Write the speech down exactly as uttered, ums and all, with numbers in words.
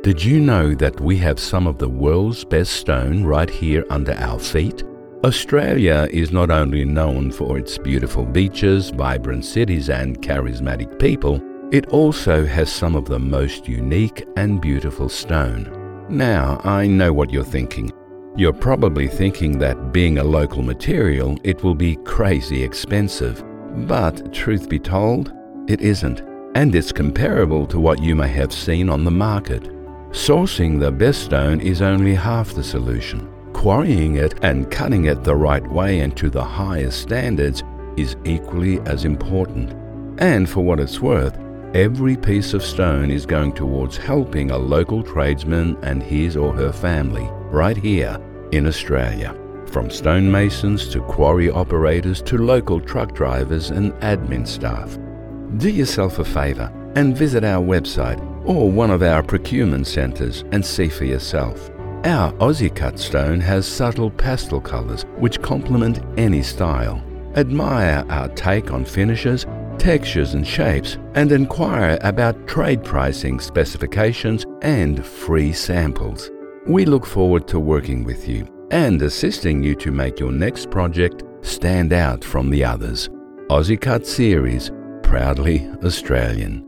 Did you know that we have some of the world's best stone right here under our feet? Australia is not only known for its beautiful beaches, vibrant cities and charismatic people, it also has some of the most unique and beautiful stone. Now, I know what you're thinking. You're probably thinking that being a local material, it will be crazy expensive. But truth be told, it isn't. And it's comparable to what you may have seen on the market. Sourcing the best stone is only half the solution. Quarrying it and cutting it the right way and to the highest standards is equally as important. And for what it's worth, every piece of stone is going towards helping a local tradesman and his or her family right here in Australia. From stonemasons to quarry operators to local truck drivers and admin staff. Do yourself a favour and visit our website or one of our procurement centres and see for yourself. Our Aussie cut stone has subtle pastel colours which complement any style. Admire our take on finishes, textures and shapes, and inquire about trade pricing, specifications and free samples. We look forward to working with you and assisting you to make your next project stand out from the others. Aussie Cut Series, proudly Australian.